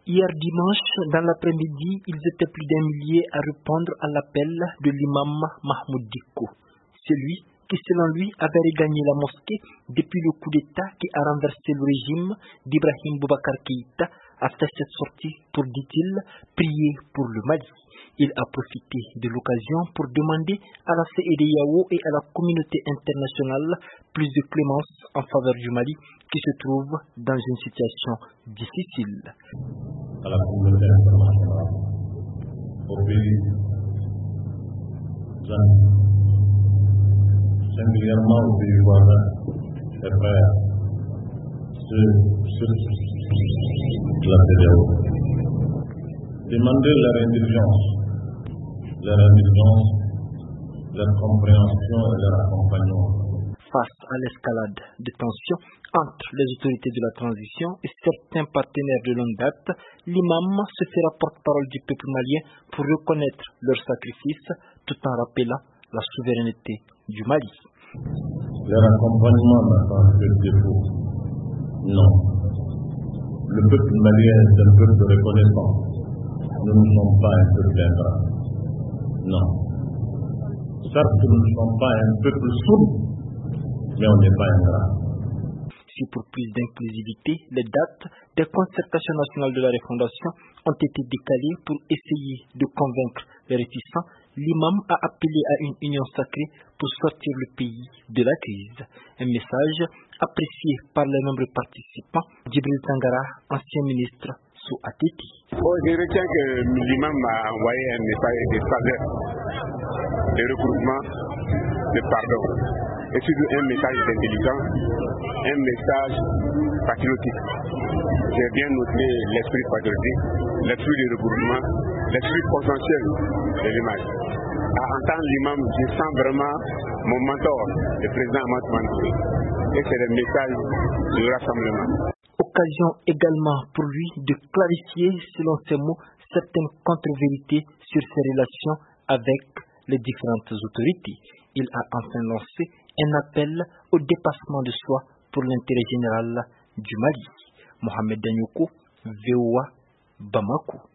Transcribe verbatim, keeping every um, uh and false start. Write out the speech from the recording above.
Hier dimanche, dans l'après-midi, ils étaient plus d'un millier à répondre à l'appel de l'imam Mahmoud Dicko. Celui qui, selon lui, avait regagné la mosquée depuis le coup d'État qui a renversé le régime d'Ibrahim Boubacar Keïta, a fait cette sortie pour, dit-il, prier pour le Mali. Il a profité de l'occasion pour demander à la C E D E A O et à la communauté internationale plus de clémence en faveur du Mali qui se trouve dans une situation difficile. À la communauté internationale, au pays, singulièrement au pays voisin, ses frères, ceux, ceux de la C E D E A O, demander leur indulgence, leur indulgence, leur compréhension et leur accompagnement. Face à l'escalade de tensions entre les autorités de la transition et certains partenaires de longue date, l'imam se fera porte-parole du peuple malien pour reconnaître leur sacrifice tout en rappelant la souveraineté du Mali. Leur accompagnement n'a pas fait défaut. Non. Le peuple malien est un peuple reconnaissant. Nous ne sommes pas un peuple ingrat. Non. Certes, nous ne sommes pas un peuple sourd, mais on n'est pas ingrat. Si pour plus d'inclusivité, les dates des concertations nationales de la refondation ont été décalées pour essayer de convaincre les réticents, l'imam a appelé à une union sacrée pour sortir le pays de la crise. Un message apprécié par les nombreux participants. Djibril Tangara, ancien ministre sous A T T. Oh, je retiens que l'imam a envoyé un message de sagesse, de regroupement, de pardon. Et surtout un message d'intelligence, un message patriotique. J'ai bien noté l'esprit patriotique, l'esprit de regroupement, l'esprit potentiel de l'image. À entendre l'imam, je sens vraiment mon mentor, le président Ahmad Mansour. Et c'est le message du rassemblement. Occasion également pour lui de clarifier, selon ses mots, certaines contre-vérités sur ses relations avec les différentes autorités. Il a enfin lancé un appel au dépassement de soi pour l'intérêt général du Mali. Mohamed Danyoko, V O A, Bamako.